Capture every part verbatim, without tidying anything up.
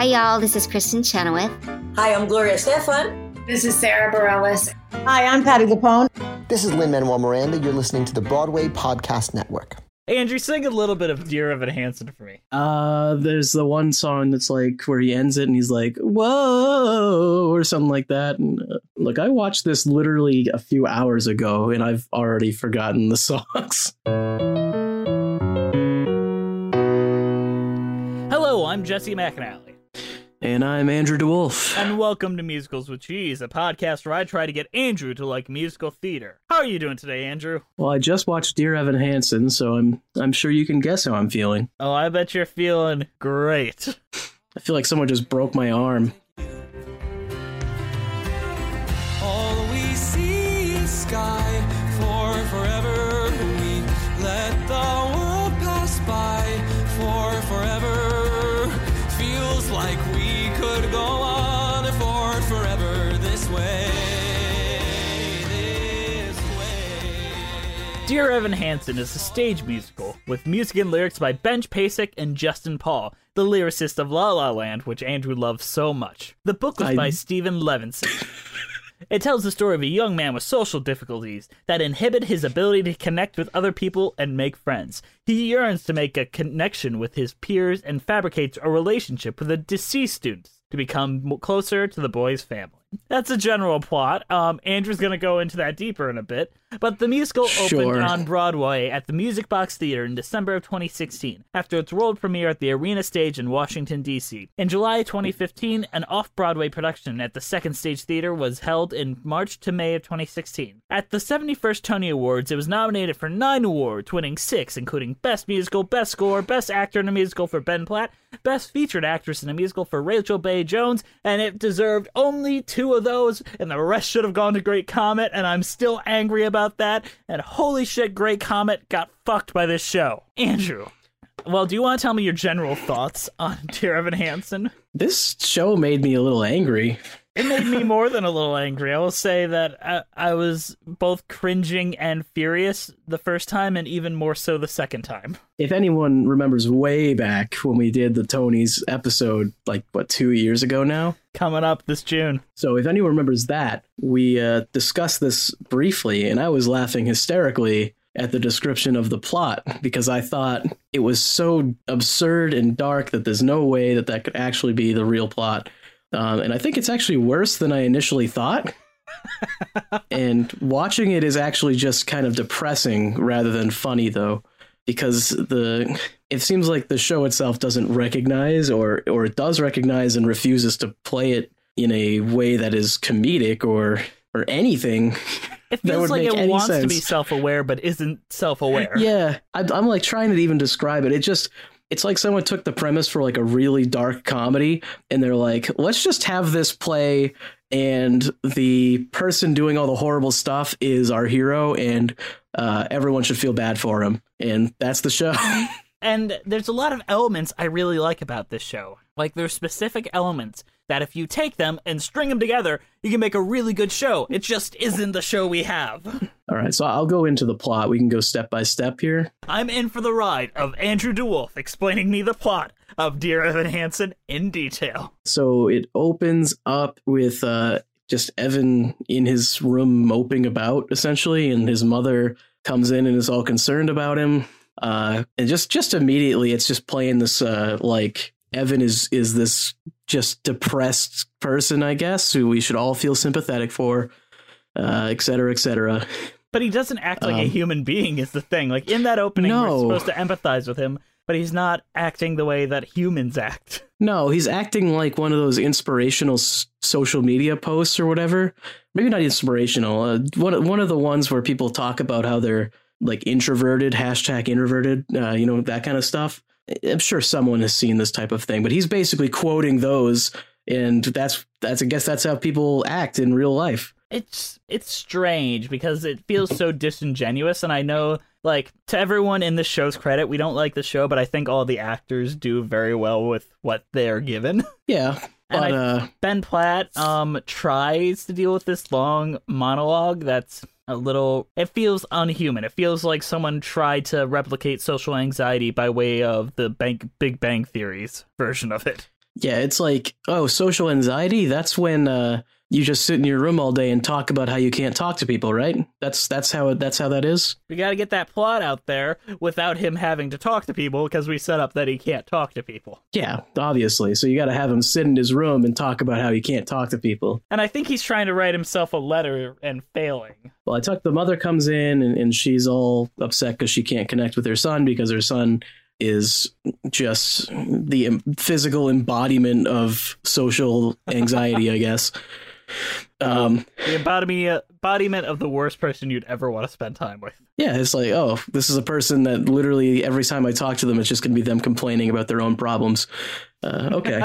Hi, y'all. This is Kristen Chenoweth. Hi, I'm Gloria Stefan. This is Sarah Bareilles. Hi, I'm Patti LuPone. This is Lin-Manuel Miranda. You're listening to the Broadway Podcast Network. Hey, Andrew, sing a little bit of Dear Evan Hansen for me. Uh, there's the one song that's like where he ends it and he's like, whoa, or something like that. And uh, look, I watched this literally a few hours ago and I've already forgotten the songs. Hello, I'm Jesse McAnally. And I'm Andrew DeWolf. And welcome to Musicals with Cheese, a podcast where I try to get Andrew to like musical theater. How are you doing today, Andrew? Well, I just watched Dear Evan Hansen, so I'm I'm sure you can guess how I'm feeling. Oh, I bet you're feeling great. I feel like someone just broke my arm. All we see is sky for forever. We let the world pass by for forever. Feels like we could go on for forever this way, this way. Dear Evan Hansen is a stage musical with music and lyrics by Benj Pasek and Justin Paul, the lyricist of La La Land, which Andrew loves so much. The book was I... by Stephen Levinson. It tells the story of a young man with social difficulties that inhibit his ability to connect with other people and make friends. He yearns to make a connection with his peers and fabricates a relationship with a deceased student to become closer to the boy's family. That's a general plot. Um, Andrew's going to go into that deeper in a bit. But the musical Sure. opened on Broadway at the Music Box Theater in December of twenty sixteen, after its world premiere at the Arena Stage in Washington, D C. In July twenty fifteen, an off-Broadway production at the Second Stage Theater was held in March to May of twenty sixteen. At the seventy-first Tony Awards, it was nominated for nine awards, winning six, including Best Musical, Best Score, Best Actor in a Musical for Ben Platt, Best Featured Actress in a Musical for Rachel Bay Jones, and it deserved only two of those, and the rest should have gone to Great Comet, and I'm still angry about that, and holy shit, Great Comet got fucked by this show. Andrew, well, do you want to tell me your general thoughts on Dear Evan Hansen? This show made me a little angry. It made me more than a little angry. I will say that I, I was both cringing and furious the first time, and even more so the second time. If anyone remembers way back when we did the Tonys episode, like, what, two years ago now? Coming up this June. So if anyone remembers that, we uh, discussed this briefly, and I was laughing hysterically at the description of the plot, because I thought it was so absurd and dark that there's no way that that could actually be the real plot. Um, and I think it's actually worse than I initially thought. And watching it is actually just kind of depressing rather than funny, though, because the it seems like the show itself doesn't recognize, or or it does recognize and refuses to play it in a way that is comedic or or anything. It feels like it wants sense. to be self-aware, but isn't self-aware. Yeah, I, I'm like trying to even describe it. It just, it's like someone took the premise for like a really dark comedy, and they're like, let's just have this play, and the person doing all the horrible stuff is our hero, and uh, everyone should feel bad for him. And that's the show. And there's a lot of elements I really like about this show. Like, there's specific elements that if you take them and string them together, you can make a really good show. It just isn't the show we have. All right, so I'll go into the plot. We can go step by step here. I'm in for the ride of Andrew DeWolf explaining me the plot of Dear Evan Hansen in detail. So it opens up with uh, just Evan in his room moping about, essentially, and his mother comes in and is all concerned about him. Uh, and just, just immediately, it's just playing this, uh, like, Evan is, is this just depressed person, I guess, who we should all feel sympathetic for, uh, et cetera, et cetera. But he doesn't act like um, a human being is the thing. Like, in that opening, no. we're supposed to empathize with him, but he's not acting the way that humans act. No, he's acting like one of those inspirational s- social media posts or whatever. Maybe not inspirational. Uh, one, one of the ones where people talk about how they're like introverted, hashtag introverted, uh, you know, that kind of stuff. I'm sure someone has seen this type of thing, but he's basically quoting those, and that's that's I guess that's how people act in real life. It's it's strange because it feels so disingenuous, and I know, like, to everyone in the show's credit, we don't like the show, but I think all the actors do very well with what they're given. Yeah. And But, I, uh, Ben Platt um tries to deal with this long monologue that's a little, it feels unhuman. It feels like someone tried to replicate social anxiety by way of the bank, Big Bang Theory's version of it. Yeah, it's like, oh, social anxiety. That's when uh, you just sit in your room all day and talk about how you can't talk to people, right? That's that's how it, that's how that is. We got to get that plot out there without him having to talk to people because we set up that he can't talk to people. Yeah, obviously. So you got to have him sit in his room and talk about how he can't talk to people. And I think he's trying to write himself a letter and failing. Well, I talked. The mother comes in and, and she's all upset because she can't connect with her son because her son is just the physical embodiment of social anxiety, I guess. Um, the embodiment, embodiment of the worst person you'd ever want to spend time with. Yeah, it's like, oh, this is a person that literally every time I talk to them, it's just going to be them complaining about their own problems. Uh, okay.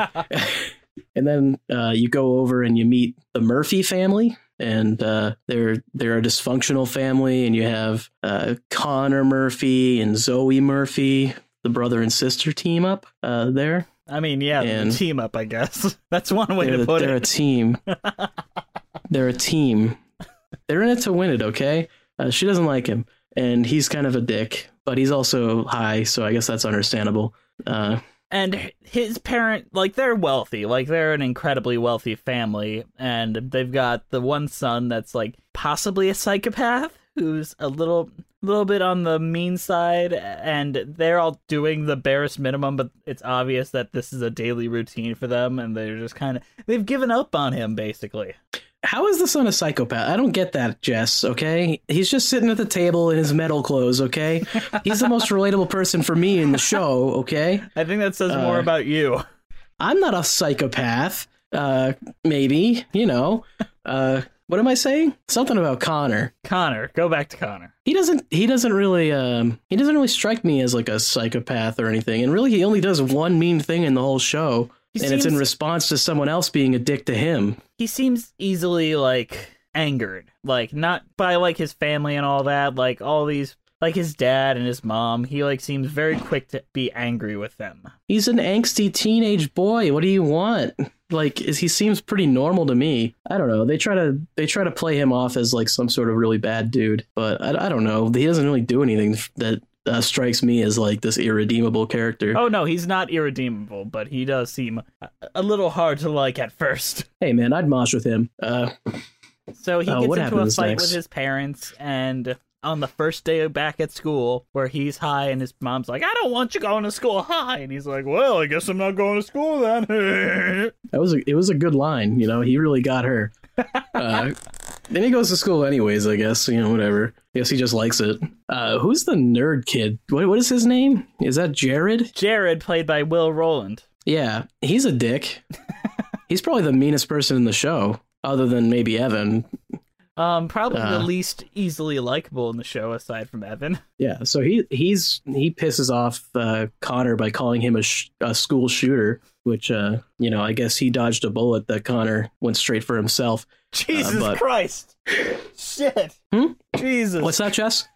And then uh, you go over and you meet the Murphy family. And uh, they're they're a dysfunctional family. And you have uh, Connor Murphy and Zoe Murphy, the brother and sister team up uh, there. I mean, yeah, and the team up, I guess. That's one way to the, put they're it. They're a team. They're a team. They're in it to win it, okay? Uh, she doesn't like him, and he's kind of a dick, but he's also high, so I guess that's understandable. Uh, and his parent, like, they're wealthy. Like, they're an incredibly wealthy family, and they've got the one son that's, like, possibly a psychopath, who's a little... little bit on the mean side, and they're all doing the barest minimum, but it's obvious that this is a daily routine for them, and they're just kind of they've given up on him, basically. How is the son a psychopath? I don't get that, Jess, okay? He's just sitting at the table in his metal clothes, okay? He's the most relatable person for me in the show, okay? I think that says uh, more about you. I'm not a psychopath. Uh, maybe, you know. Uh, what am I saying? Something about Connor. Connor, go back to Connor. He doesn't. He doesn't really. Um, he doesn't really strike me as like a psychopath or anything. And really, he only does one mean thing in the whole show, he and seems, it's in response to someone else being a dick to him. He seems easily like angered, like not by like his family and all that. Like all these, like his dad and his mom. He like seems very quick to be angry with them. He's an angsty teenage boy. What do you want? Like, is he seems pretty normal to me. I don't know. They try to they try to play him off as like some sort of really bad dude, but I, I don't know. He doesn't really do anything that uh, strikes me as like this irredeemable character. Oh no, he's not irredeemable, but he does seem a, a little hard to like at first. Hey man, I'd mosh with him. Uh, so he uh, gets into a fight next? with his parents, and on the first day back at school, where he's high and his mom's like, I don't want you going to school high. And he's like, well, I guess I'm not going to school then. That was a, it was a good line. You know, he really got her. Uh, then he goes to school anyways, I guess. You know, whatever. I guess he just likes it. Uh, who's the nerd kid? What What is his name? Is that Jared? Jared, played by Will Rowland. Yeah, he's a dick. He's probably the meanest person in the show, other than maybe Evan. Um, probably uh, the least easily likable in the show, aside from Evan. Yeah, so he he's he pisses off uh, Connor by calling him a, sh- a school shooter, which uh, you know, I guess he dodged a bullet that Connor went straight for himself. Jesus uh, but... Christ! Shit! Hmm? Jesus! What's that, Jess?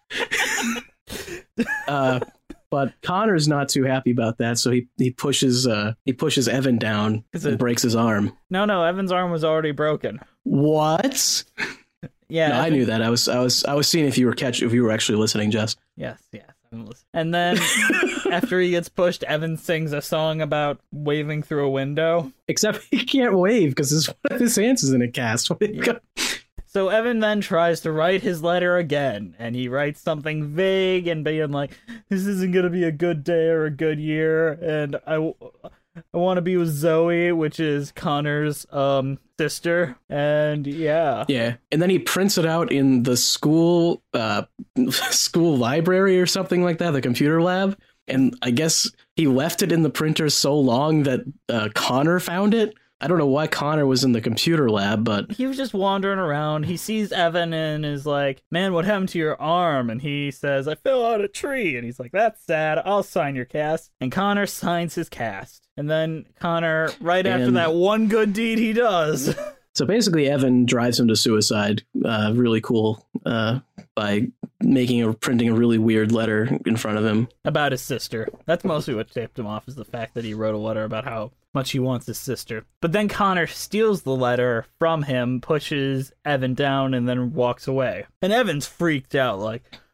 uh, but Connor's not too happy about that, so he he pushes uh he pushes Evan down and it... breaks his arm. No, no, Evan's arm was already broken. What? Yeah, no, I knew that. I was, I was, I was seeing if you were catch, if you were actually listening, Jess. Yes, yes, I'm listening. And then after he gets pushed, Evan sings a song about waving through a window. Except he can't wave because his one of his hands is in a cast. Yeah. So Evan then tries to write his letter again, and he writes something vague and being like, "This isn't gonna be a good day or a good year," and I. I want to be with Zoe, which is Connor's um sister, and yeah. Yeah, and then he prints it out in the school uh, school library or something like that, the computer lab, and I guess he left it in the printer so long that uh, Connor found it. I don't know why Connor was in the computer lab, but... He was just wandering around. He sees Evan and is like, man, what happened to your arm? And he says, I fell out a tree. And he's like, that's sad. I'll sign your cast. And Connor signs his cast. And then Connor, right and... after that one good deed he does... So basically, Evan drives him to suicide. Uh, really cool. Uh, by making a printing a really weird letter in front of him about his sister. That's mostly what tipped him off, is the fact that he wrote a letter about how much he wants his sister. But then Connor steals the letter from him, pushes Evan down, and then walks away. And Evan's freaked out, like,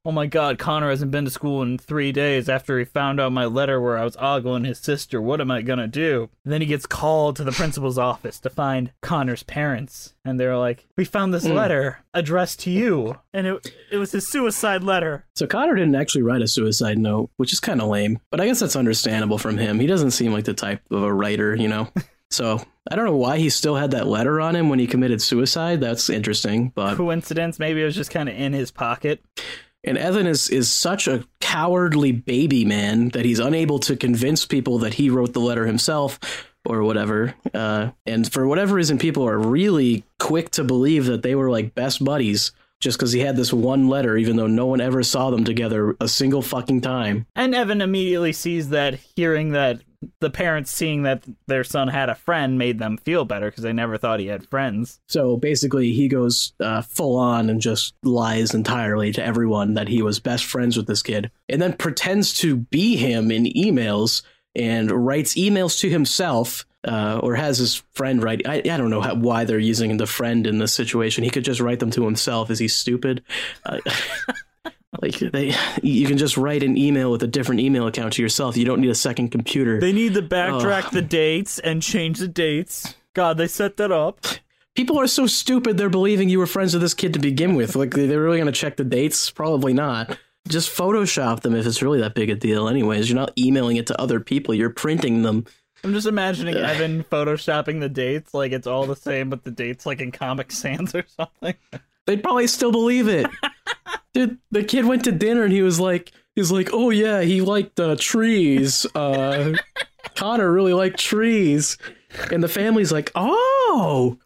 oh my god, Connor hasn't been to school in three days after he found out my letter where I was ogling his sister. What am I gonna do? And then he gets called to the principal's office to find Connor's parents. And they're like, we found this mm. letter addressed to you. And it it was his suicide letter. So Connor didn't actually write a suicide note, which is kind of lame. But I guess that's understandable from him. He doesn't seem like the type of a writer, you know? So I don't know why he still had that letter on him when he committed suicide. That's interesting, but coincidence? Maybe it was just kind of in his pocket. And Evan is, is such a cowardly baby man that he's unable to convince people that he wrote the letter himself or whatever. Uh, and for whatever reason, people are really quick to believe that they were like best buddies just because he had this one letter, even though no one ever saw them together a single fucking time. And Evan immediately sees that, hearing that the parents seeing that their son had a friend made them feel better because they never thought he had friends. So basically he goes uh, full on and just lies entirely to everyone that he was best friends with this kid, and then pretends to be him in emails and writes emails to himself. Uh, or has his friend write. I, I don't know how, why they're using the friend in this situation. He could just write them to himself. Is he stupid? Uh, like they, you can just write an email with a different email account to yourself. You don't need a second computer. They need to backtrack oh. the dates and change the dates. God, they set that up. People are so stupid. They're believing you were friends with this kid to begin with. Like, they're really going to check the dates? Probably not. Just Photoshop them if it's really that big a deal. Anyways, you're not emailing it to other people. You're printing them. I'm just imagining Evan photoshopping the dates like it's all the same, but the dates like in Comic Sans or something. They'd probably still believe it. Dude, the kid went to dinner and he was like, he was like, oh yeah, he liked uh, trees. Uh, Connor really liked trees. And the family's like, oh.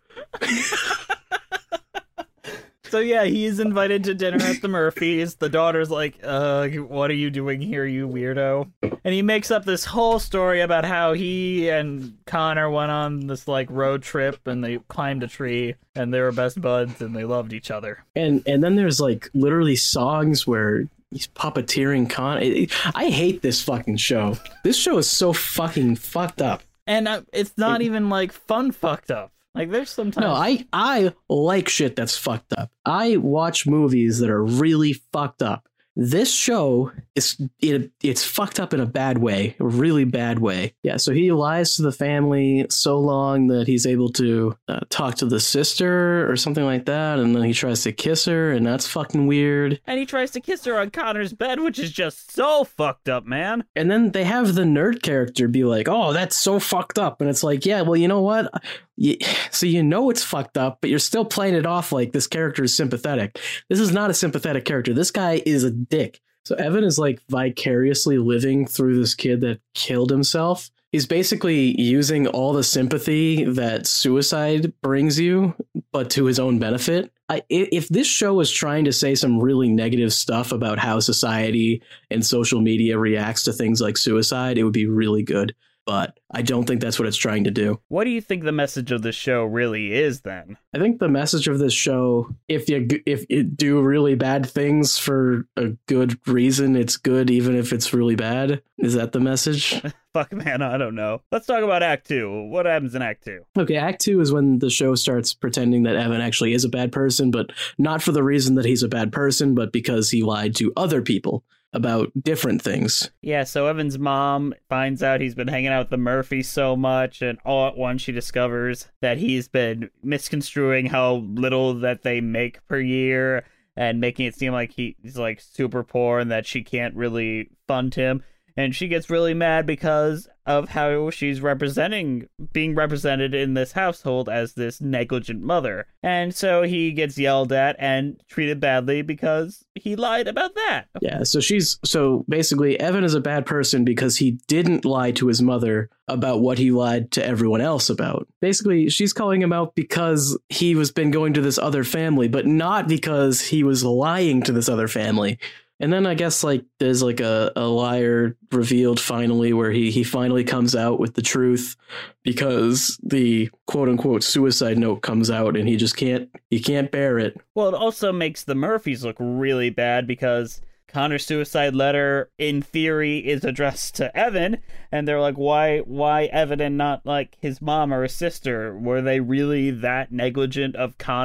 So yeah, he's invited to dinner at the Murphys. The daughter's like, uh, what are you doing here, you weirdo? And he makes up this whole story about how he and Connor went on this like road trip and they climbed a tree and they were best buds and they loved each other. And and then there's like literally songs where he's puppeteering Connor. I hate this fucking show. This show is so fucking fucked up. And uh, it's not it, even like fun fucked up. Like, there's sometimes... No, I, I like shit that's fucked up. I watch movies that are really fucked up. This show is it, it's fucked up in a bad way, a really bad way. Yeah, so he lies to the family so long that he's able to uh, talk to the sister or something like that, and then he tries to kiss her, and that's fucking weird. And he tries to kiss her on Connor's bed, which is just so fucked up, man. And then they have the nerd character be like, oh, that's so fucked up. And it's like, yeah, well, you know what? You, so you know it's fucked up, but you're still playing it off like this character is sympathetic. This is not a sympathetic character. This guy is a dick. So Evan is like vicariously living through this kid that killed himself. He's basically using all the sympathy that suicide brings you, but to his own benefit. I, if this show is trying to say some really negative stuff about how society and social media reacts to things like suicide, it would be really good. But I don't think that's what it's trying to do. What do you think the message of the show really is, then? I think the message of this show, if you if you do really bad things for a good reason, it's good even if it's really bad. Is that the message? Fuck, man, I don't know. Let's talk about Act Two. What happens in Act Two? Okay, Act Two is when the show starts pretending that Evan actually is a bad person, but not for the reason that he's a bad person, but because he lied to other people about different things. Yeah, so Evan's mom finds out he's been hanging out with the Murphys so much, and all at once she discovers that he's been misconstruing how little that they make per year and making it seem like he, he's like super poor and that she can't really fund him. And she gets really mad because of how she's representing, being represented in this household as this negligent mother. And so he gets yelled at and treated badly because he lied about that. Yeah, so she's, so basically Evan is a bad person because he didn't lie to his mother about what he lied to everyone else about. Basically, she's calling him out because he was been going to this other family, but not because he was lying to this other family. And then I guess like there's like a, a liar revealed finally where he, he finally comes out with the truth because the quote unquote suicide note comes out and he just can't he can't bear it. Well, it also makes the Murphys look really bad because Connor's suicide letter, in theory, is addressed to Evan, and they're like, why why Evan and not like his mom or his sister? Were they really that negligent of Connor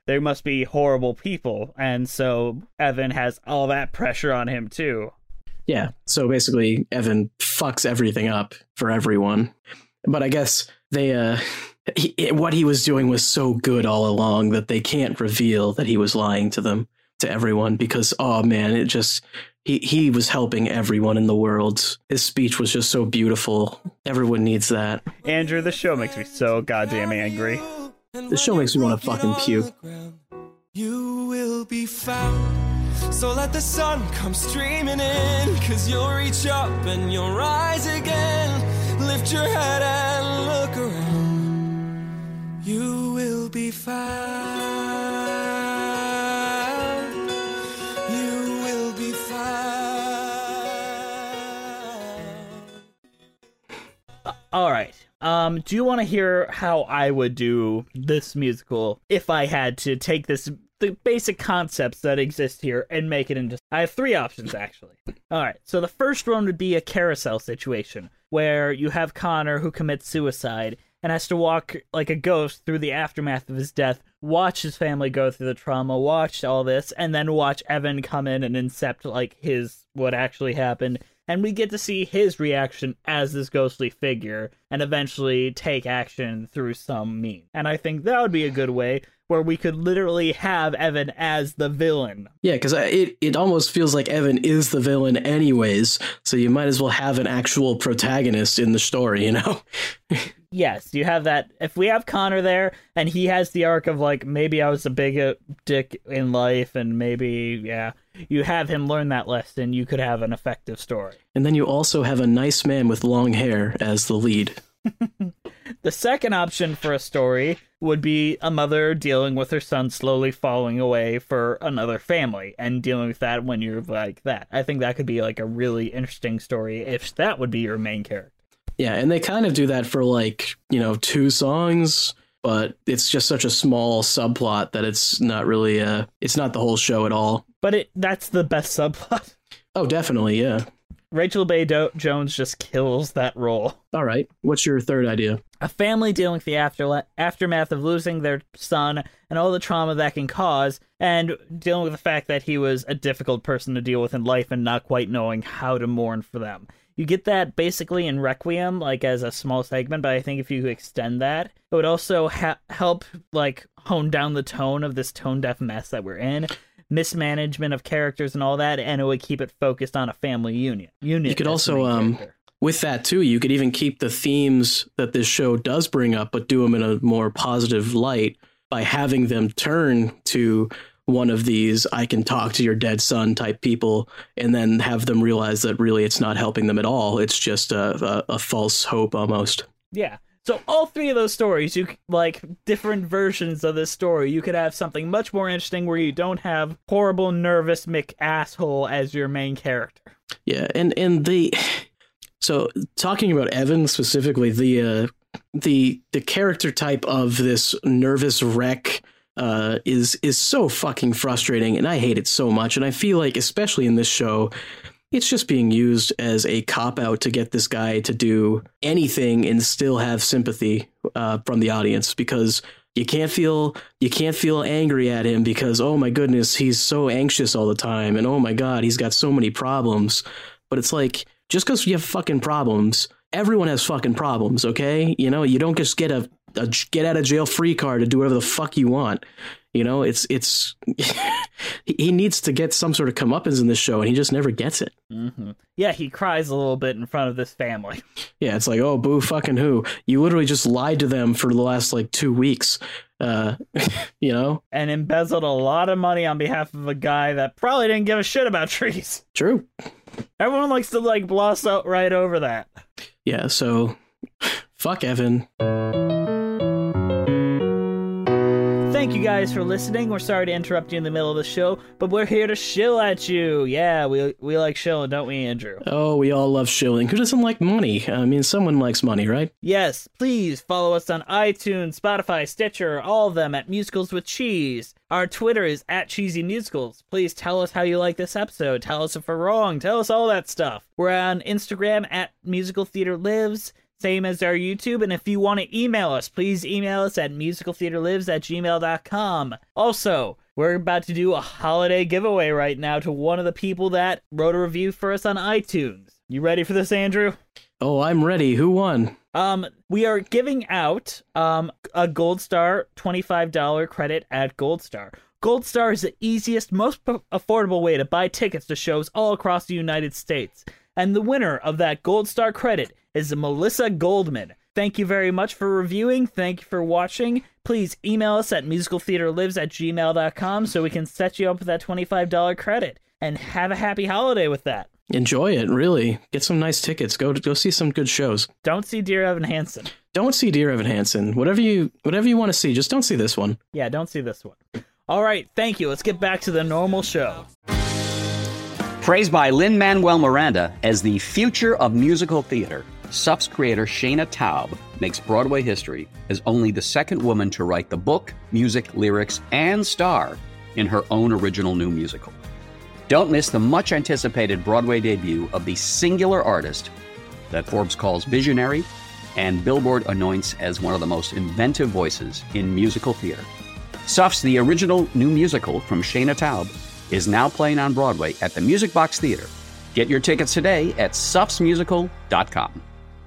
they must be horrible people. And so Evan has all that pressure on him too. Yeah, so basically Evan fucks everything up for everyone. But I guess they, uh, he, what he was doing was so good all along that they can't reveal that he was lying to them, to everyone, because, oh man, it just, he, he was helping everyone in the world. His speech was just so beautiful. Everyone needs that. Andrew, the show makes me so goddamn angry. The show makes me want to fucking puke. You will be found. So let the sun come streaming in, 'cause you'll reach up and you'll rise again. Lift your head and look around. You will be found. You will be found. All right. Um, do you want to hear how I would do this musical if I had to take this, the basic concepts that exist here, and make it into... I have three options, actually. All right, so the first one would be a carousel situation, where you have Connor who commits suicide and has to walk like a ghost through the aftermath of his death, watch his family go through the trauma, watch all this, and then watch Evan come in and incept like his, what actually happened. And we get to see his reaction as this ghostly figure and eventually take action through some means. And I think that would be a good way where we could literally have Evan as the villain. Yeah, because it, it almost feels like Evan is the villain anyways, so you might as well have an actual protagonist in the story, you know? Yes, you have that. If we have Connor there, and he has the arc of, like, maybe I was a big uh, dick in life, and maybe, yeah, you have him learn that lesson, you could have an effective story. And then you also have a nice man with long hair as the lead. The second option for a story would be a mother dealing with her son slowly falling away for another family, and dealing with that when you're like that. I think that could be, like, a really interesting story if that would be your main character. Yeah, and they kind of do that for, like, you know, two songs, but it's just such a small subplot that it's not really, uh, it's not the whole show at all. But it that's the best subplot. Oh, definitely, yeah. Rachel Bay Do- Jones just kills that role. All right, what's your third idea? A family dealing with the after- aftermath of losing their son and all the trauma that can cause, and dealing with the fact that he was a difficult person to deal with in life and not quite knowing how to mourn for them. You get that basically in Requiem, like as a small segment, but I think if you extend that, it would also ha- help like hone down the tone of this tone-deaf mess that we're in, mismanagement of characters and all that, and it would keep it focused on a family union. Unit. You could also, um, with that too, you could even keep the themes that this show does bring up, but do them in a more positive light by having them turn to one of these I can talk to your dead son type people, and then have them realize that really it's not helping them at all. It's just a, a, a false hope almost. Yeah. So all three of those stories, you like different versions of this story. You could have something much more interesting where you don't have horrible, nervous McAsshole as your main character. Yeah, and and the so talking about Evan specifically, the uh, the the character type of this nervous wreck uh, is is so fucking frustrating, and I hate it so much. And I feel like, especially in this show, it's just being used as a cop-out to get this guy to do anything and still have sympathy uh, from the audience, because you can't feel you can't feel angry at him because, oh my goodness, he's so anxious all the time, and oh my god, he's got so many problems. But it's like, just because you have fucking problems, everyone has fucking problems, okay? You know, you don't just get a, a get out of jail free card to do whatever the fuck you want. You know, it's it's he needs to get some sort of comeuppance in this show, and he just never gets it. Mm-hmm. Yeah, he cries a little bit in front of this family. Yeah, it's like, oh, boo fucking who? You literally just lied to them for the last, like, two weeks, uh, you know? And embezzled a lot of money on behalf of a guy that probably didn't give a shit about trees. True. Everyone likes to, like, gloss out right over that. Yeah, so, fuck Evan. Thank you guys for listening. We're sorry to interrupt you in the middle of the show, but we're here to shill at you. Yeah, we we like shilling, don't we, Andrew? Oh, we all love shilling. Who doesn't like money? I mean, someone likes money, right? Yes, please follow us on iTunes, Spotify, Stitcher, all of them at Musicals with Cheese. Our Twitter is at Cheesy Musicals. Please tell us how you like this episode. Tell us if we're wrong. Tell us all that stuff. We're on Instagram at Musical Theater Lives. same as our YouTube. And if you want to email us, please email us at musicaltheaterlives at gmail dot com. Also, we're about to do a holiday giveaway right now to one of the people that wrote a review for us on iTunes. You ready for this, Andrew? Oh, I'm ready. Who won? Um, we are giving out um a Gold Star twenty-five dollars credit at Gold Star. Gold Star is the easiest, most p- affordable way to buy tickets to shows all across the United States. And the winner of that Gold Star credit is Melissa Goldman. Thank you very much for reviewing. Thank you for watching. Please email us at musicaltheaterlives at gmail dot com so we can set you up with that twenty-five dollars credit. And have a happy holiday with that. Enjoy it, really. Get some nice tickets. Go go see some good shows. Don't see Dear Evan Hansen. Don't see Dear Evan Hansen. Whatever you whatever you want to see, just don't see this one. Yeah, don't see this one. All right, thank you. Let's get back to the normal show. Praised by Lin-Manuel Miranda as the future of musical theater, S U F's creator Shana Taub makes Broadway history as only the second woman to write the book, music, lyrics, and star in her own original new musical. Don't miss the much-anticipated Broadway debut of the singular artist that Forbes calls visionary and Billboard anoints as one of the most inventive voices in musical theater. S U F's The Original New Musical from Shana Taub is now playing on Broadway at the Music Box Theater. Get your tickets today at sufs musical dot com.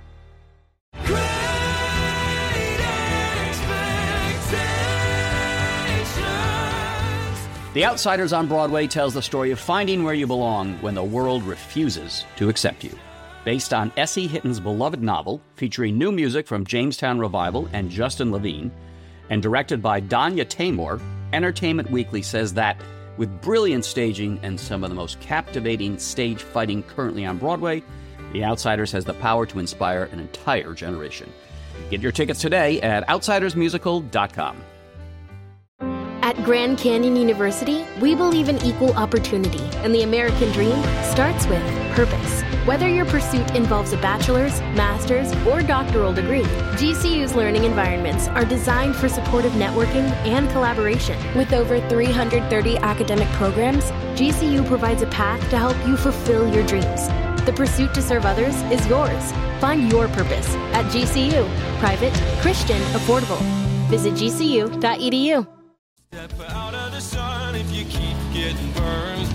The Outsiders on Broadway tells the story of finding where you belong when the world refuses to accept you. Based on S E. Hitton's beloved novel, featuring new music from Jamestown Revival and Justin Levine, and directed by Danya Taymor, Entertainment Weekly says that, with brilliant staging and some of the most captivating stage fighting currently on Broadway, The Outsiders has the power to inspire an entire generation. Get your tickets today at outsiders musical dot com. At Grand Canyon University, we believe in equal opportunity, and the American dream starts with purpose. Whether your pursuit involves a bachelor's, master's, or doctoral degree, G C U's learning environments are designed for supportive networking and collaboration. With over three hundred thirty academic programs, G C U provides a path to help you fulfill your dreams. The pursuit to serve others is yours. Find your purpose at G C U. Private, Christian, affordable. Visit g c u dot e d u. Step out of the sun if you keep getting burned.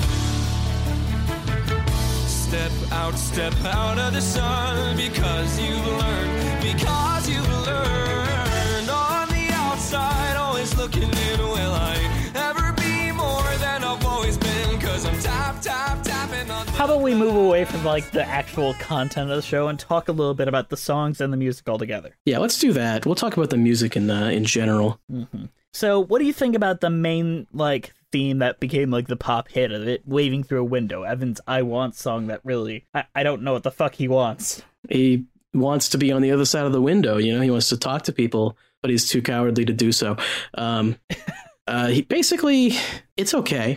Step out, step out of the sun because you've learned, because you've learned. On the outside, always looking in, will I ever be more than I've always been? Cause I'm tap, tap, tapping on the... How about we move away from like the actual content of the show and talk a little bit about the songs and the music altogether? Yeah, let's do that. We'll talk about the music in uh, in general. Mm-hmm. So what do you think about the main, like, theme that became, like, the pop hit of it, Waving Through a Window, Evan's I Want song that really, I, I don't know what the fuck he wants. He wants to be on the other side of the window, you know, he wants to talk to people, but he's too cowardly to do so. Um, uh, he basically, it's okay.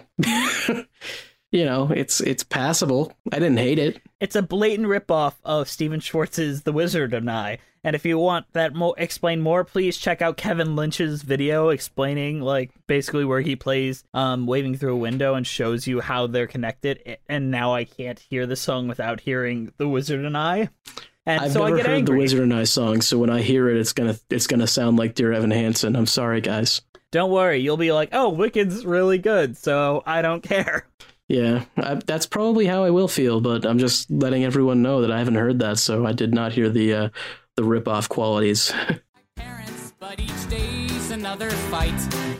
You know, it's it's passable. I didn't hate it. It's a blatant ripoff of Stephen Schwartz's The Wizard and I. And if you want that mo- explain more, please check out Kevin Lynch's video explaining, like, basically where he plays um, Waving Through a Window and shows you how they're connected. And now I can't hear the song without hearing The Wizard and I. And I've so never I get heard angry. The Wizard and I song, so when I hear it, it's gonna it's gonna sound like Dear Evan Hansen. I'm sorry, guys. Don't worry, you'll be like, oh, Wicked's really good, so I don't care. Yeah, I, that's probably how I will feel, but I'm just letting everyone know that I haven't heard that, so I did not hear the uh, the rip-off qualities. Parents, but each day's another fight.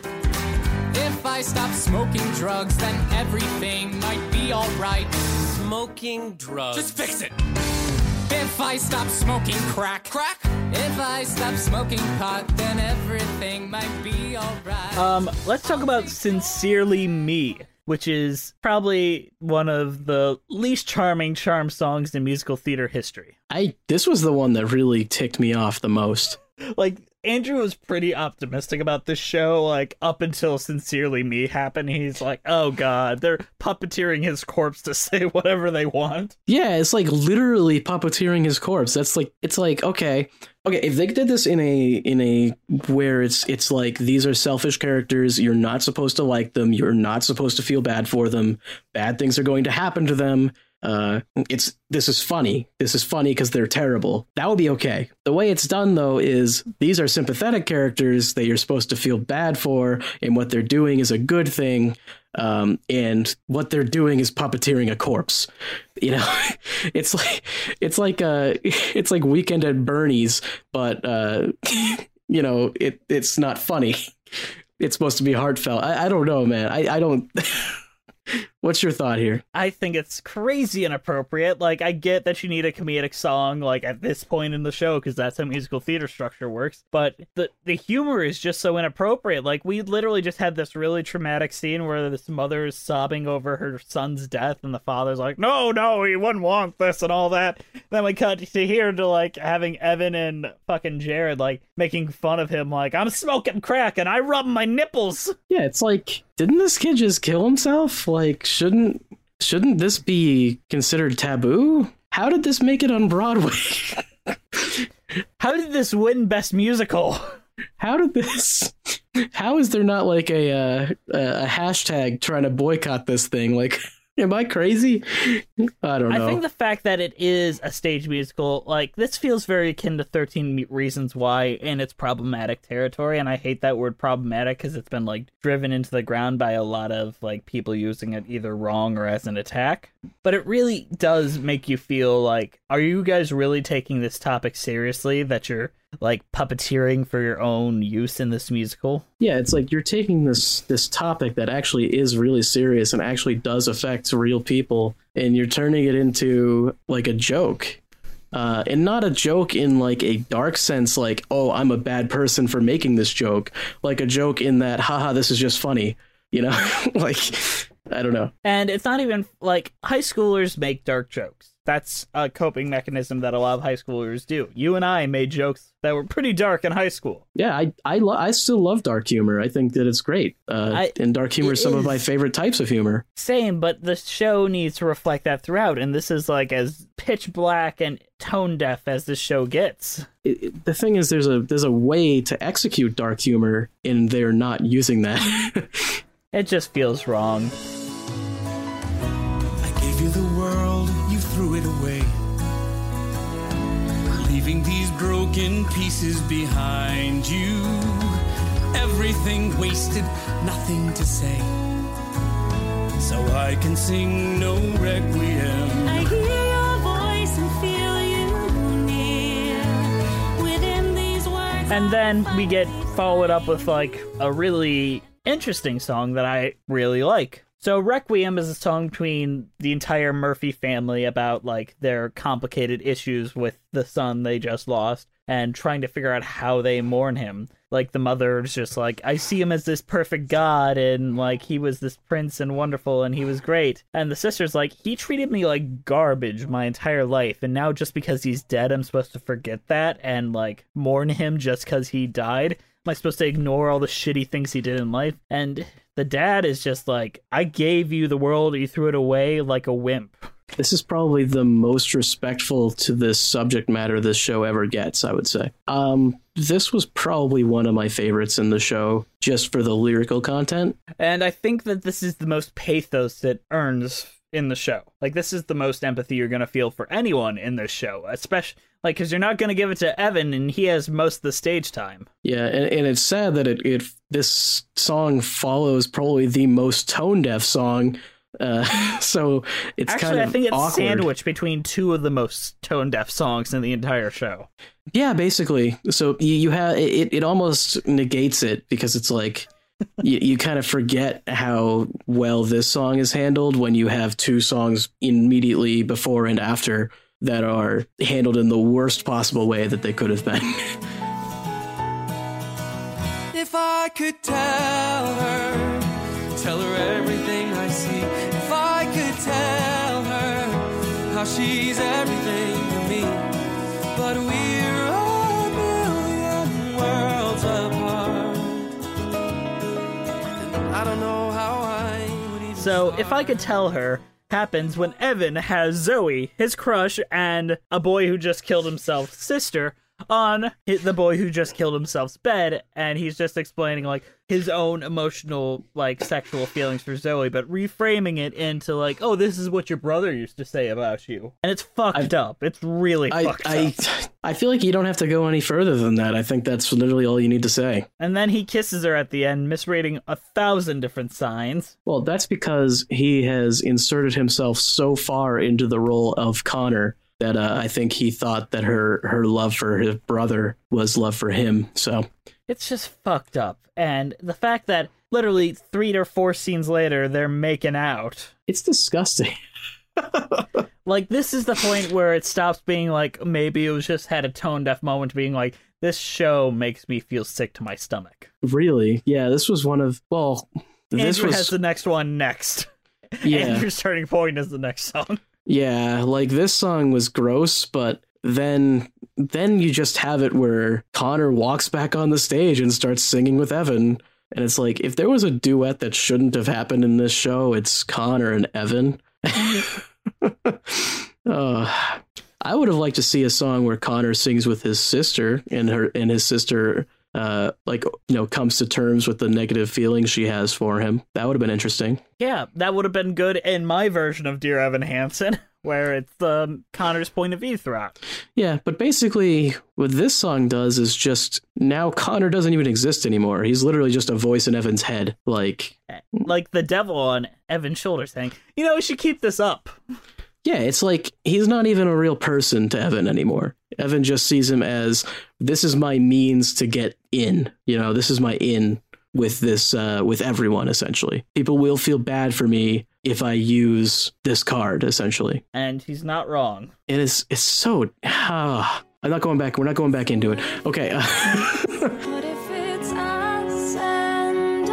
If I stop smoking drugs, then everything might be alright. Smoking drugs. Just fix it! If I stop smoking crack, crack. If I stop smoking pot, then everything might be alright. Um, let's talk about Sincerely Me, which is probably one of the least charming charm songs in musical theater history. I this was the one that really ticked me off the most. Like, Andrew was pretty optimistic about this show, like, up until Sincerely Me happened. He's like, oh god, they're puppeteering his corpse to say whatever they want. Yeah, it's like literally puppeteering his corpse. That's like, it's like, okay, okay, if they did this in a, in a, where it's, it's like, these are selfish characters, you're not supposed to like them, you're not supposed to feel bad for them, bad things are going to happen to them, uh, it's this is funny. This is funny because they're terrible. That would be okay. The way it's done, though, is these are sympathetic characters that you're supposed to feel bad for, and what they're doing is a good thing. Um, and what they're doing is puppeteering a corpse. You know, it's like it's like uh, it's like Weekend at Bernie's, but uh, you know, it it's not funny. It's supposed to be heartfelt. I, I don't know, man. I, I don't. What's your thought here? I think it's crazy inappropriate. Like, I get that you need a comedic song, like, at this point in the show, because that's how musical theater structure works. But the the humor is just so inappropriate. Like, we literally just had this really traumatic scene where this mother is sobbing over her son's death, and the father's like, no, no, he wouldn't want this and all that. Then we cut to here to, like, having Evan and fucking Jared, like, making fun of him, like, I'm smoking crack and I rub my nipples. Yeah, it's like, didn't this kid just kill himself? Like, shouldn't shouldn't this be considered taboo? How did this make it on Broadway? How did this win Best Musical? How did this... How is there not, like, a, uh, a hashtag trying to boycott this thing? Like... Am I crazy? I don't know. I think the fact that it is a stage musical, like, this feels very akin to thirteen Reasons Why in its problematic territory, and I hate that word problematic because it's been, like, driven into the ground by a lot of, like, people using it either wrong or as an attack. But it really does make you feel like, are you guys really taking this topic seriously, that you're, like, puppeteering for your own use in this musical? Yeah, it's like you're taking this this topic that actually is really serious and actually does affect real people, and you're turning it into, like, a joke. Uh, and not a joke in, like, a dark sense, like, oh, I'm a bad person for making this joke. Like a joke in that, haha, this is just funny. You know? Like, I don't know. And it's not even, like, high schoolers make dark jokes. That's a coping mechanism that a lot of high schoolers do. You and I made jokes that were pretty dark in high school. Yeah, I I, lo- I still love dark humor. I think that it's great. Uh, I, and dark humor is some is, of my favorite types of humor. Same, but the show needs to reflect that throughout. And this is, like, as pitch black and tone deaf as this show gets. It, it, the thing is, there's a there's a way to execute dark humor, and they're not using that. It just feels wrong. I gave you the world, you threw it away, leaving these broken pieces behind you. Everything wasted, nothing to say, so I can sing no requiem. I hear your voice and feel you near within these words. And then we get followed up with, like, a really interesting song that I really like. So Requiem is a song between the entire Murphy family about, like, their complicated issues with the son they just lost and trying to figure out how they mourn him. Like, the mother's just like, I see him as this perfect god, and, like, he was this prince and wonderful and he was great. And the sister's like, he treated me like garbage my entire life, and now just because he's dead I'm supposed to forget that and, like, mourn him just because he died? Am I supposed to ignore all the shitty things he did in life? And the dad is just like, I gave you the world, you threw it away like a wimp. This is probably the most respectful to this subject matter this show ever gets, I would say. Um, this was probably one of my favorites in the show, just for the lyrical content. And I think that this is the most pathos it earns in the show. Like, this is the most empathy you're going to feel for anyone in this show, especially, like, because you're not going to give it to Evan, and he has most of the stage time. Yeah, and, and it's sad that it, it this song follows probably the most tone-deaf song, uh, so it's Actually, kind of I think it's awkward. sandwiched between two of the most tone-deaf songs in the entire show. Yeah, basically. So you, you have it, it almost negates it, because it's like, you, you kind of forget how well this song is handled when you have two songs immediately before and after that are handled in the worst possible way that they could have been. If I could tell her, tell her everything I see. If I could tell her how she's everything to me, but we're a million worlds apart. I don't know how I would even So, start. If I Could Tell Her happens when Evan has Zoe, his crush, and a boy who just killed himself's sister, on the boy who just killed himself's bed, and he's just explaining like his own emotional, like, sexual feelings for Zoe, but reframing it into like, oh, this is what your brother used to say about you, and it's fucked I, up. It's really I, fucked I, up. I feel like you don't have to go any further than that. I think that's literally all you need to say. And then he kisses her at the end, misreading a thousand different signs. Well, that's because he has inserted himself so far into the role of Connor that uh, I think he thought that her her love for his brother was love for him. So it's just fucked up. And the fact that literally three or four scenes later, they're making out. It's disgusting. Like, this is the point where it stops being like, maybe it was just had a tone deaf moment to being like, this show makes me feel sick to my stomach. Really? Yeah, this was one of, well, this Andrew was... has the next one next. Yeah. Andrew's turning point is the next song. Yeah, like, this song was gross, but then then you just have it where Connor walks back on the stage and starts singing with Evan. And it's like, if there was a duet that shouldn't have happened in this show, it's Connor and Evan. uh, I would have liked to see a song where Connor sings with his sister and her and his sister uh, like, you know, comes to terms with the negative feelings she has for him. That would have been interesting. Yeah, that would have been good in my version of Dear Evan Hansen, where it's um, Connor's point of view throughout. Yeah, but basically what this song does is just, now Connor doesn't even exist anymore. He's literally just a voice in Evan's head. Like, like the devil on Evan's shoulder saying, you know, we should keep this up. Yeah, it's like he's not even a real person to Evan anymore. Evan just sees him as, this is my means to get in. You know, this is my in with this, uh, with everyone, essentially. People will feel bad for me if I use this card, essentially. And he's not wrong. It is, it's so, uh, I'm not going back. We're not going back into it. Okay. Uh, What if it's us and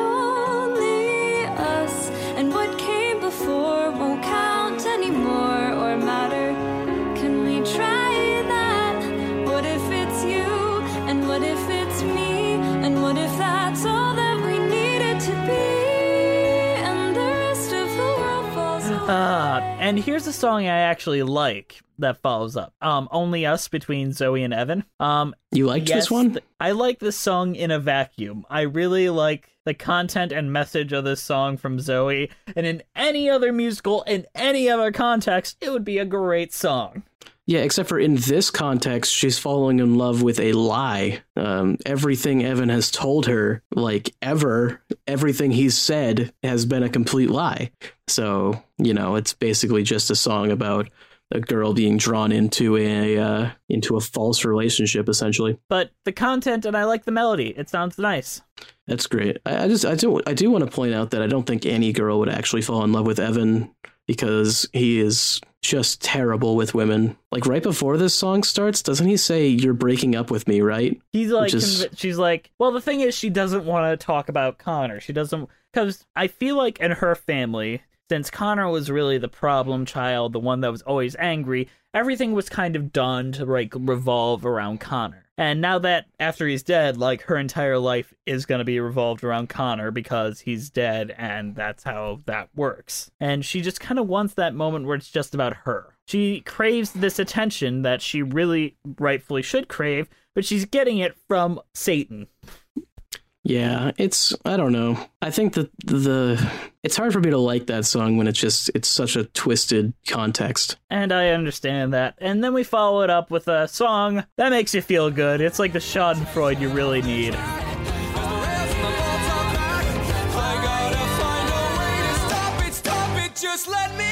only us, and what came before won't count anymore or matter? Can we try that? What if it's you, and what if it's me, and what if that's all that we needed to be, and the rest of the world falls away? Uh, and here's a song I actually like that follows up. Um, Only Us between Zoe and Evan. Um, you liked yes, this one? Th- I like this song in a vacuum. I really like the content and message of this song from Zoe. And in any other musical, in any other context, it would be a great song. Yeah, except for in this context, she's falling in love with a lie. Um, everything Evan has told her, like, ever, everything he's said has been a complete lie. So, you know, it's basically just a song about a girl being drawn into a uh, into a false relationship, essentially. But the content, and I like the melody. It sounds nice. That's great. I, I just I do I do want to point out that I don't think any girl would actually fall in love with Evan, because he is just terrible with women. Like, right before this song starts, doesn't he say, "You're breaking up with me," right? He's like, is... conv- she's like, well, the thing is, she doesn't want to talk about Connor. She doesn't, because I feel like in her family, since Connor was really the problem child, the one that was always angry, everything was kind of done to, like, revolve around Connor. And now that after he's dead, like, her entire life is going to be revolved around Connor because he's dead, and that's how that works. And she just kind of wants that moment where it's just about her. She craves this attention that she really rightfully should crave, but she's getting it from Satan. Yeah, it's, I don't know. I think that the, it's hard for me to like that song when it's just, it's such a twisted context. And I understand that. And then we follow it up with a song that makes you feel good. It's like the schadenfreude you really need. Just let me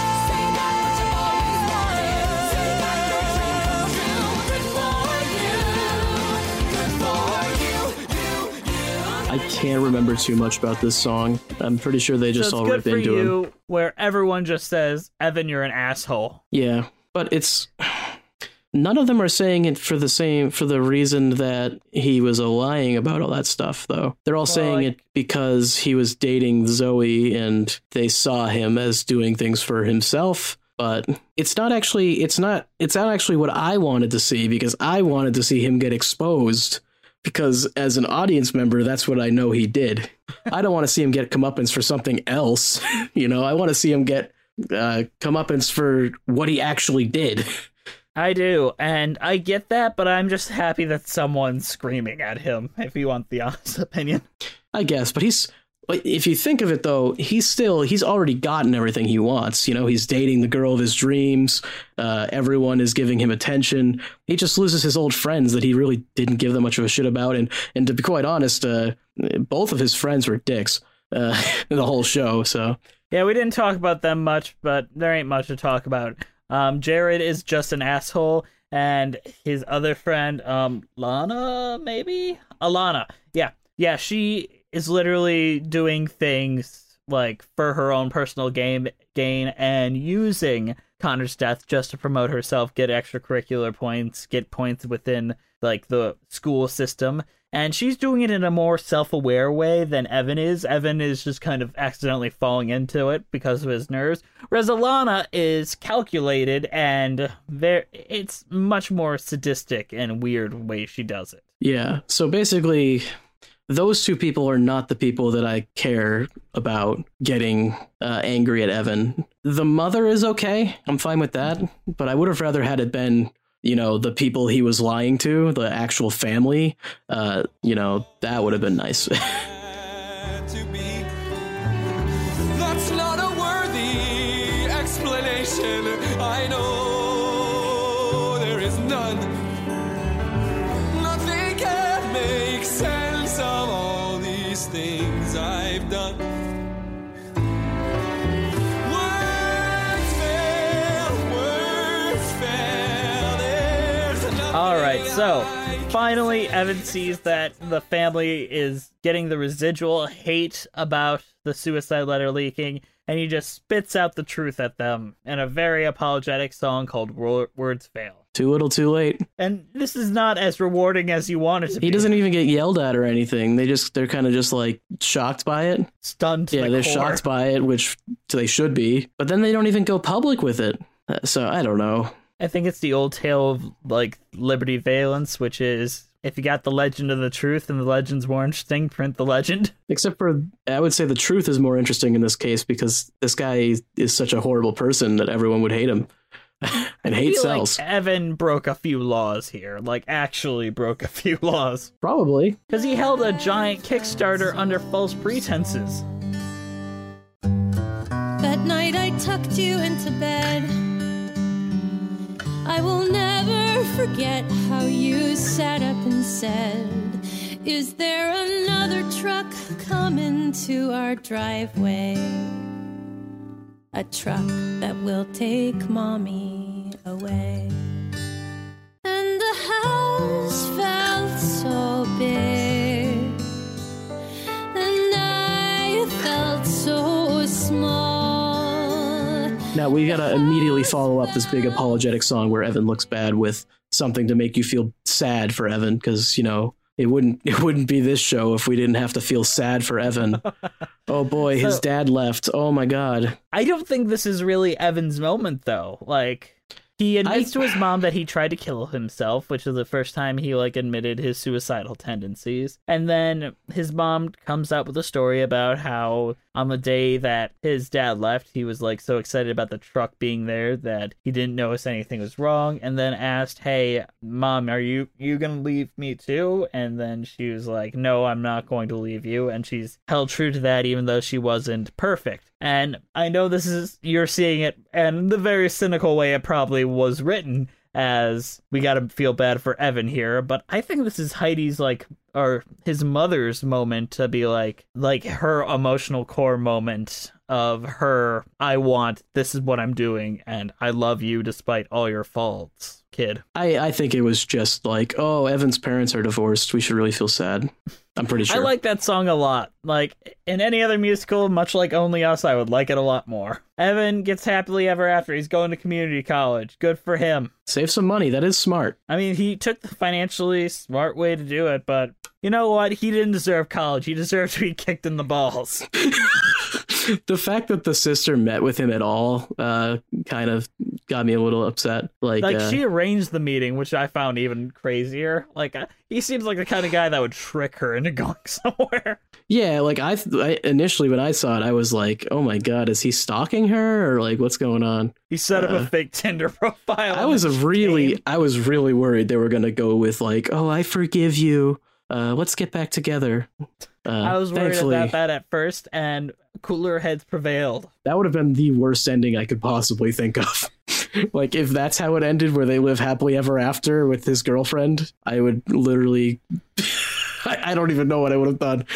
I can't remember too much about this song. I'm pretty sure they just so all good rip for into you, him. Where everyone just says, Evan, you're an asshole. Yeah, but it's, none of them are saying it for the same, for the reason that he was lying about all that stuff, though. They're all well, saying like, it because he was dating Zoe and they saw him as doing things for himself. But it's not actually, it's not, it's not actually what I wanted to see, because I wanted to see him get exposed. Because as an audience member, that's what I know he did. I don't want to see him get comeuppance for something else. You know, I want to see him get uh, comeuppance for what he actually did. I do, and I get that, but I'm just happy that someone's screaming at him, if you want the honest opinion. I guess, but he's... If you think of it, though, he's still, he's already gotten everything he wants. You know, he's dating the girl of his dreams. Uh, everyone is giving him attention. He just loses his old friends that he really didn't give that much of a shit about. And, and to be quite honest, uh, both of his friends were dicks uh, the whole show. So, yeah, we didn't talk about them much, but there ain't much to talk about. Um, Jared is just an asshole. And his other friend, um, Lana, maybe? Alana. Yeah. Yeah, she is literally doing things like for her own personal game gain and using Connor's death just to promote herself, get extracurricular points, get points within like the school system. And she's doing it in a more self-aware way than Evan is. Evan is just kind of accidentally falling into it because of his nerves. Whereas Alana is calculated and there it's much more sadistic and weird way she does it. Yeah. So basically, those two people are not the people that I care about getting uh, angry at Evan. The mother is okay. I'm fine with that. But I would have rather had it been, you know, the people he was lying to, the actual family. Uh, you know, that would have been nice. That's not a worthy explanation. I know there is none. Nothing can make sense of all these things I've done. Words fail, words fail. There's nothing. All right, so finally, Evan sees that the family is getting the residual hate about the suicide letter leaking, and he just spits out the truth at them in a very apologetic song called Wor- Words Fail. Too little, too late. And this is not as rewarding as you want it to He be. He doesn't even get yelled at or anything. They just, they're kind of just like shocked by it. Stunned to Yeah, the they're core. shocked by it, which they should be. But then they don't even go public with it. Uh, So I don't know. I think it's the old tale of like Liberty Valance, which is if you got the legend of the truth and the legend's more interesting, print the legend. Except for, I would say the truth is more interesting in this case because this guy is such a horrible person that everyone would hate him. And hate I feel sells. like Evan broke a few laws here, like actually broke a few laws. Probably. Because he held a giant Kickstarter under false pretenses. That night I tucked you into bed. I will never forget how you sat up and said, "Is there another truck coming to our driveway? A truck that will take mommy away." And the house felt so big, and I felt so small. Now we gotta immediately follow up this big apologetic song where Evan looks bad with something to make you feel sad for Evan, because, you know, it wouldn't it wouldn't be this show if we didn't have to feel sad for Evan. Oh boy, his So- dad left. Oh my god. I don't think this is really Evan's moment, though. Like, he admits I- to his mom that he tried to kill himself, which is the first time he, like, admitted his suicidal tendencies. And then his mom comes up with a story about how on the day that his dad left, he was, like, so excited about the truck being there that he didn't notice anything was wrong, and then asked, "Hey, Mom, are you, you gonna leave me too?" And then she was like, "No, I'm not going to leave you." And she's held true to that even though she wasn't perfect. And I know this is, you're seeing it, and the very cynical way it probably was written, as we gotta feel bad for Evan here, but I think this is Heidi's, like, or his mother's moment to be like, like her emotional core moment of her, I want, this is what I'm doing, and I love you despite all your faults, kid. I, I think it was just like, oh, Evan's parents are divorced. We should really feel sad. I'm pretty sure. I like that song a lot. Like, in any other musical, much like Only Us, I would like it a lot more. Evan gets happily ever after. He's going to community college. Good for him. Save some money. That is smart. I mean, he took the financially smart way to do it, but you know what? He didn't deserve college. He deserved to be kicked in the balls. The fact that the sister met with him at all uh, kind of got me a little upset. Like, like uh, she arranged the meeting, which I found even crazier. Like, uh, he seems like the kind of guy that would trick her into going somewhere. Yeah, like I, I initially when I saw it, I was like, "Oh my god, is he stalking her or like what's going on?" He set up uh, a fake Tinder profile. I was really, game. I was really worried they were gonna go with like, "Oh, I forgive you. Uh, let's get back together." Uh, I was worried thankfully, about that at first, and cooler heads prevailed. That would have been the worst ending I could possibly think of. Like, if that's how it ended, where they live happily ever after with his girlfriend, I would literally... I, I don't even know what I would have done.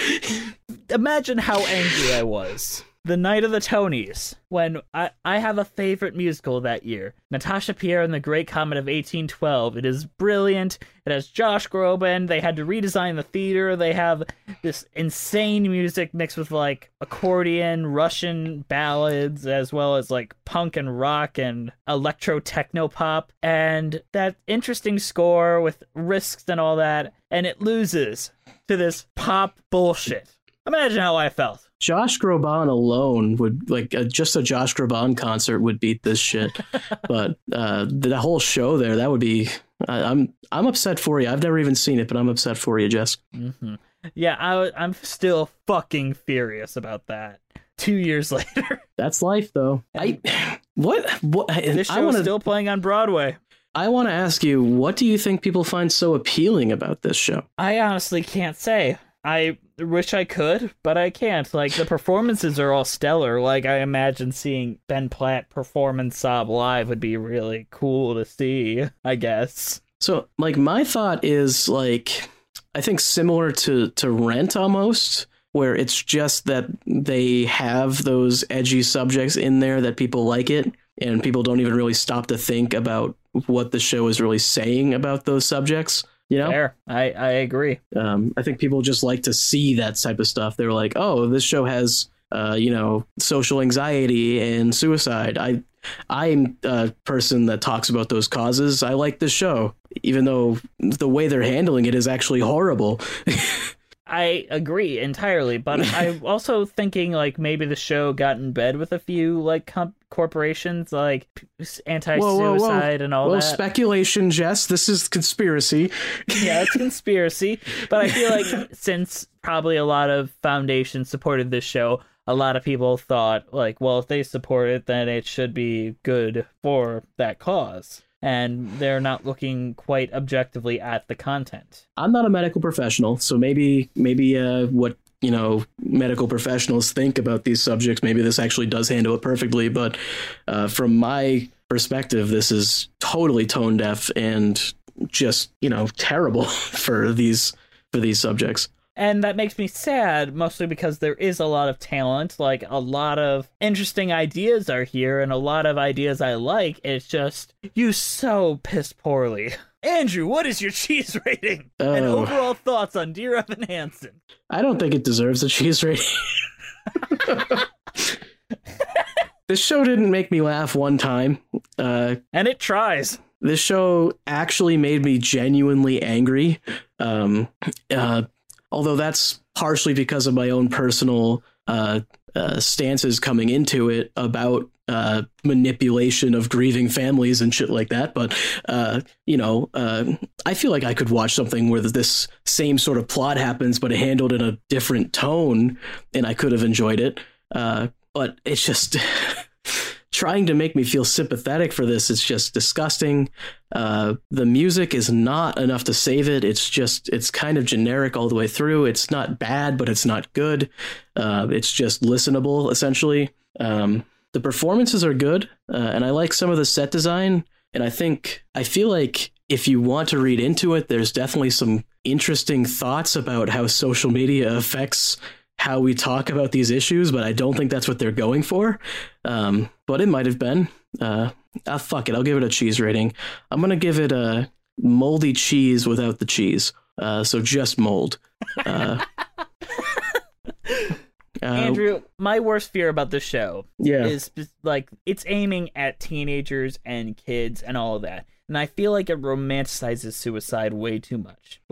Imagine how angry I was. The night of the Tonys, when I, I have a favorite musical that year, Natasha Pierre and the Great Comet of eighteen twelve. It is brilliant. It has Josh Groban. They had to redesign the theater. They have this insane music mixed with like accordion, Russian ballads, as well as like punk and rock and electro techno pop, and that interesting score with risks and all that, and it loses to this pop bullshit. Imagine how I felt. Josh Groban alone would like uh, just a Josh Groban concert would beat this shit. But uh, the whole show there, that would be. I, I'm I'm upset for you. I've never even seen it, but I'm upset for you, Jess. Mm-hmm. Yeah, I, I'm still fucking furious about that. Two years later. That's life, though. I what what this show I wanna, is still playing on Broadway. I want to ask you, what do you think people find so appealing about this show? I honestly can't say. I wish I could, but I can't. Like, the performances are all stellar. Like, I imagine seeing Ben Platt perform in Sob live would be really cool to see, I guess. So, like, my thought is, like, I think similar to, to Rent almost, where it's just that they have those edgy subjects in there that people like it, and people don't even really stop to think about what the show is really saying about those subjects. You know, Fair. I, I agree. Um, I think people just like to see that type of stuff. They're like, oh, this show has, uh, you know, social anxiety and suicide. I, I'm a person that talks about those causes. I like this show, even though the way they're handling it is actually horrible. I agree entirely, but I'm also thinking like maybe the show got in bed with a few like comp- corporations like anti-suicide whoa, whoa, whoa. and all well, that. Well, speculation, Jess. This is conspiracy. Yeah, it's conspiracy. But I feel like since probably a lot of foundations supported this show, a lot of people thought like, well, if they support it, then it should be good for that cause. And they're not looking quite objectively at the content. I'm not a medical professional, so maybe maybe uh, what you know medical professionals think about these subjects, maybe this actually does handle it perfectly. But uh, from my perspective, this is totally tone deaf and just you know terrible for these for these subjects. And that makes me sad, mostly because there is a lot of talent, like a lot of interesting ideas are here, and a lot of ideas I like. It's just used so piss poorly. Andrew, what is your cheese rating? Oh. And overall thoughts on Dear Evan Hansen? I don't think it deserves a cheese rating. This show didn't make me laugh one time. Uh, and it tries. This show actually made me genuinely angry. Um, uh, Although that's partially because of my own personal uh, uh, stances coming into it about uh, manipulation of grieving families and shit like that. But, uh, you know, uh, I feel like I could watch something where this same sort of plot happens, but handled in a different tone, and I could have enjoyed it. Uh, but it's just... trying to make me feel sympathetic for this, it's just disgusting. Uh, the music is not enough to save it. It's just, it's kind of generic all the way through. It's not bad, but it's not good. Uh, it's just listenable, essentially. Um, the performances are good, uh, and I like some of the set design. And I think, I feel like if you want to read into it, there's definitely some interesting thoughts about how social media affects how we talk about these issues, but I don't think that's what they're going for. Um, but it might have been. Uh, ah, fuck it. I'll give it a cheese rating. I'm going to give it a moldy cheese without the cheese. Uh, so just mold. Uh, uh, Andrew, my worst fear about this show yeah. is like it's aiming at teenagers and kids and all of that. And I feel like it romanticizes suicide way too much. Like,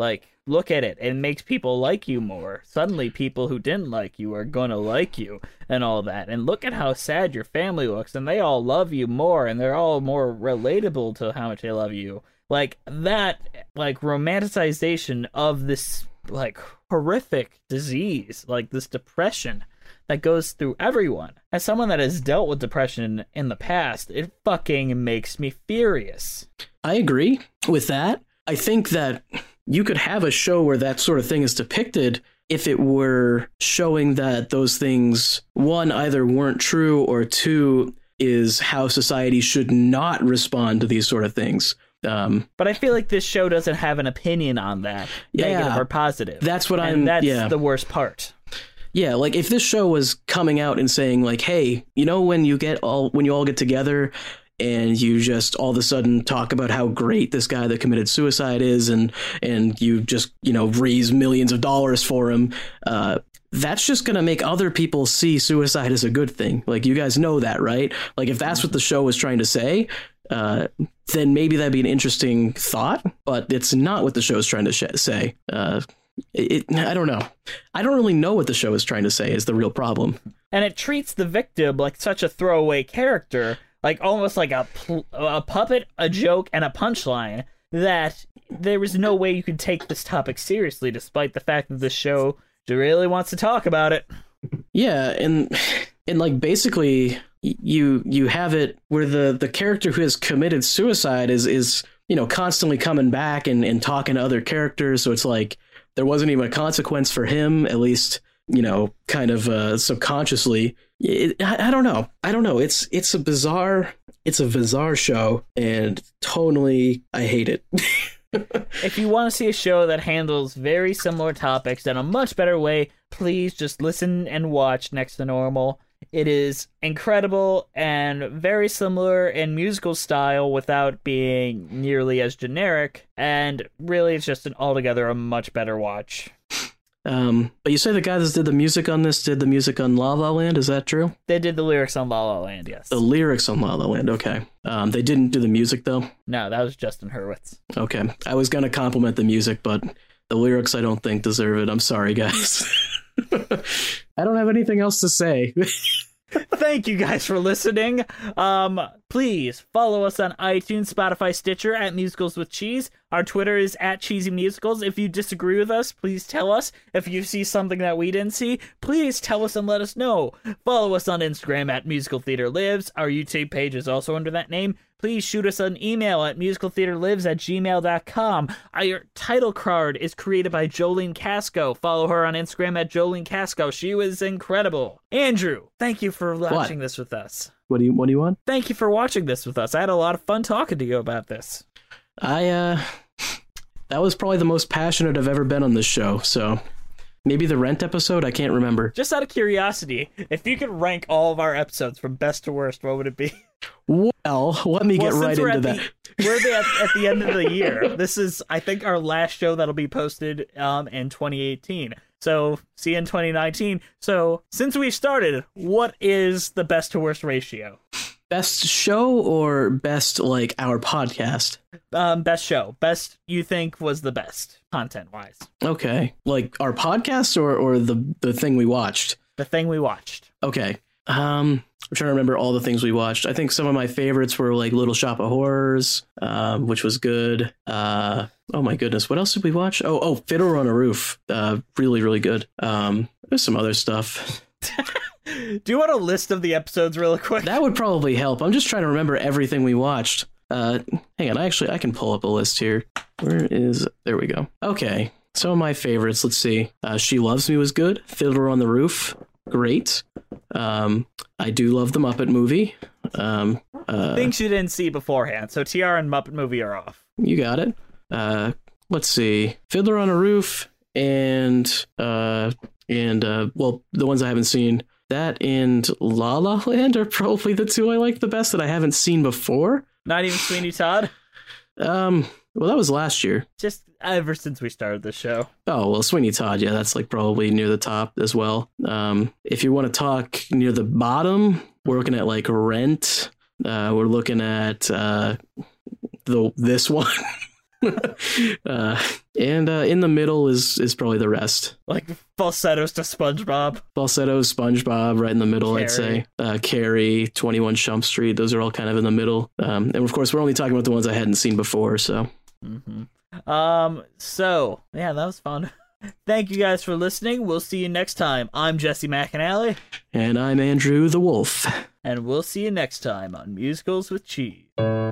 look at it. It makes people like you more. Suddenly people who didn't like you are going to like you and all that. And look at how sad your family looks, and they all love you more, and they're all more relatable to how much they love you. Like, that, like, romanticization of this, like, horrific disease, like this depression that goes through everyone. As someone that has dealt with depression in the past, it fucking makes me furious. I agree with that. I think that you could have a show where that sort of thing is depicted if it were showing that those things, one, either weren't true, or two, is how society should not respond to these sort of things. Um, but I feel like this show doesn't have an opinion on that, yeah, negative or positive. That's what and I'm. That's yeah. the worst part. Yeah, like if this show was coming out and saying like, "Hey, you know, when you get all when you all get together and you just all of a sudden talk about how great this guy that committed suicide is, and and you just you know raise millions of dollars for him." Uh, That's just going to make other people see suicide as a good thing. Like, you guys know that, right? Like, if that's what the show was trying to say, uh, then maybe that'd be an interesting thought. But it's not what the show is trying to sh- say. Uh, it, it, I don't know. I don't really know what the show is trying to say is the real problem. And it treats the victim like such a throwaway character, like almost like a, pl- a puppet, a joke, and a punchline, that there was no way you could take this topic seriously, despite the fact that the show really wants to talk about it. Yeah, and and like basically you you have it where the the character who has committed suicide is is you know constantly coming back and, and talking to other characters, so it's like there wasn't even a consequence for him, at least you know kind of uh, subconsciously. It, I, I don't know. I don't know. It's it's a bizarre it's a bizarre show, and tonally I hate it. If you want to see a show that handles very similar topics in a much better way, please just listen and watch Next to Normal. It is incredible and very similar in musical style without being nearly as generic, and really it's just an altogether a much better watch. Um, but you say the guy that did the music on this did the music on La La Land, is that true? They did the lyrics on La La Land, yes. The lyrics on La La Land, okay. Um, they didn't do the music, though? No, that was Justin Hurwitz. Okay. I was going to compliment the music, but the lyrics I don't think deserve it. I'm sorry, guys. I don't have anything else to say. Thank you guys for listening. Um, please follow us on iTunes, Spotify, Stitcher at Musicals with Cheese. Our Twitter is at Cheesy Musicals. If you disagree with us, please tell us. If you see something that we didn't see, please tell us and let us know. Follow us on Instagram at Musical Theater Lives. Our YouTube page is also under that name. Please shoot us an email at musicaltheaterlives at gmail dot com. Our title card is created by Jolene Casco. Follow her on Instagram at Jolene Casco. She was incredible. Andrew, thank you for watching what? this with us. What do you What do you want? Thank you for watching this with us. I had a lot of fun talking to you about this. I, uh, that was probably the most passionate I've ever been on this show, so maybe the Rent episode? I can't remember. Just out of curiosity, if you could rank all of our episodes from best to worst, what would it be? Well, let me well, get right into that. The, we're the, at, at the end of the year. This is, I think, our last show that'll be posted um, in twenty eighteen. So, see you in twenty nineteen. So, since we started, what is the best to worst ratio? Best show or best, like, our podcast? Um, best show. Best you think was the best, content-wise. Okay. Like, our podcast or, or the, the thing we watched? The thing we watched. Okay. Um, I'm trying to remember all the things we watched. I think some of my favorites were, like, Little Shop of Horrors, um, which was good. Uh, oh, my goodness. What else did we watch? Oh, oh, Fiddler on a Roof. Uh, really, really good. Um, there's some other stuff. Do you want a list of the episodes real quick? That would probably help. I'm just trying to remember everything we watched. Uh, hang on, actually, I can pull up a list here. Where is... There we go. Okay, some of my favorites. Let's see. Uh, She Loves Me was good. Fiddler on the Roof. Great. Um, I do love the Muppet Movie. Um, uh, Things you didn't see beforehand. So T R and Muppet Movie are off. You got it. Uh, let's see. Fiddler on a Roof and... Uh, and, uh, well, the ones I haven't seen... That and La La Land are probably the two I like the best that I haven't seen before. Not even Sweeney Todd? Um, well, that was last year. Just ever since we started the show. Oh, well, Sweeney Todd, yeah, that's like probably near the top as well. Um, if you want to talk near the bottom, we're looking at like Rent. Uh, we're looking at uh, the this one. uh, and uh, in the middle is is probably the rest. Like falsettos to SpongeBob. Falsetto, SpongeBob, right in the middle, Carrie. I'd say. Uh, Carrie, twenty-one Jump Street, those are all kind of in the middle. Um, and of course, we're only talking about the ones I hadn't seen before, so. Mm-hmm. Um. So, yeah, that was fun. Thank you guys for listening. We'll see you next time. I'm Jesse McAnally. And I'm Andrew the Wolf. And we'll see you next time on Musicals with Cheese.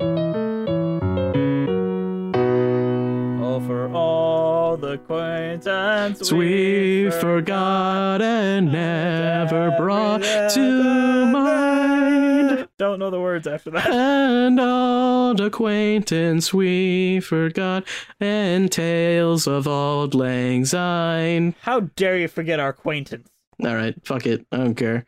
Oh, for all the acquaintance we forgot and never brought to mind. Don't know the words after that. And old acquaintance we forgot, and tales of auld lang syne. How dare you forget our acquaintance? All right, fuck it. I don't care.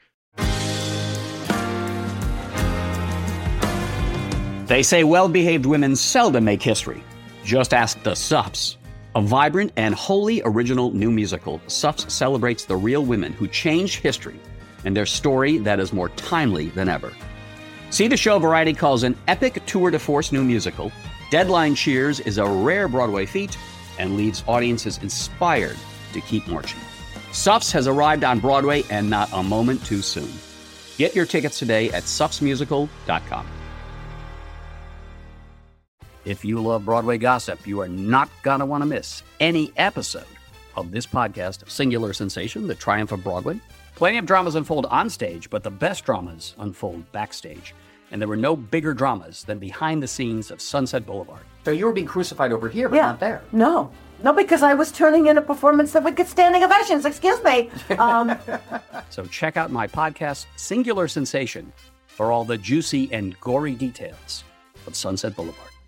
They say well-behaved women seldom make history. Just ask the Suffs. A vibrant and wholly original new musical, Suffs celebrates the real women who changed history and their story that is more timely than ever. See the show Variety calls an epic tour de force new musical. Deadline cheers is a rare Broadway feat and leaves audiences inspired to keep marching. Suffs has arrived on Broadway and not a moment too soon. Get your tickets today at suffs musical dot com. If you love Broadway gossip, you are not going to want to miss any episode of this podcast, Singular Sensation, The Triumph of Broadway. Plenty of dramas unfold on stage, but the best dramas unfold backstage. And there were no bigger dramas than behind the scenes of Sunset Boulevard. So you were being crucified over here, but yeah. not there. No. No, because I was turning in a performance that would get standing ovations. Excuse me. Um... So check out my podcast, Singular Sensation, for all the juicy and gory details of Sunset Boulevard.